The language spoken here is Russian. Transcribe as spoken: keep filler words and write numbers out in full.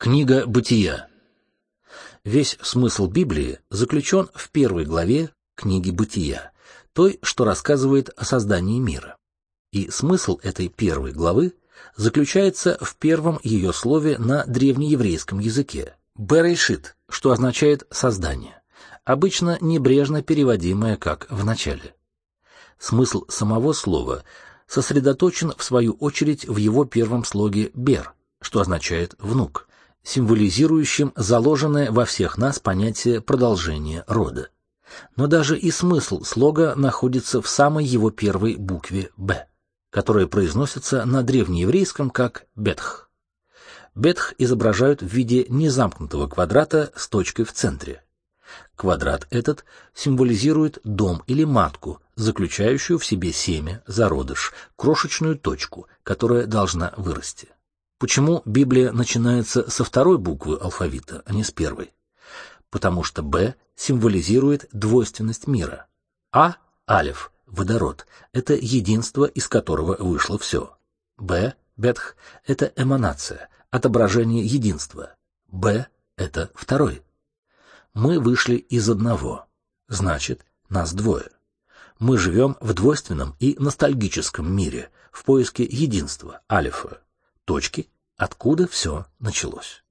Книга Бытия. Весь смысл Библии заключен в первой главе книги Бытия, той, что рассказывает о создании мира. И смысл этой первой главы заключается в первом ее слове на древнееврейском языке – «берешит», что означает «создание», обычно небрежно переводимое как «в начале». Смысл самого слова сосредоточен, в свою очередь, в его первом слоге «бер», что означает «внук», символизирующим заложенное во всех нас понятие продолжения рода. Но даже и смысл слога находится в самой его первой букве «б», которая произносится на древнееврейском как «бетх». Бетх изображают в виде незамкнутого квадрата с точкой в центре. Квадрат этот символизирует дом или матку, заключающую в себе семя, зародыш, крошечную точку, которая должна вырасти. Почему Библия начинается со второй буквы алфавита, а не с первой? Потому что «Б» символизирует двойственность мира. А, алеф, водород, это единство, из которого вышло все. Б, бетх, это эманация, отображение единства. Б, это второй. Мы вышли из одного, значит, нас двое. Мы живем в двойственном и ностальгическом мире, в поиске единства, алефа, точки, откуда все началось.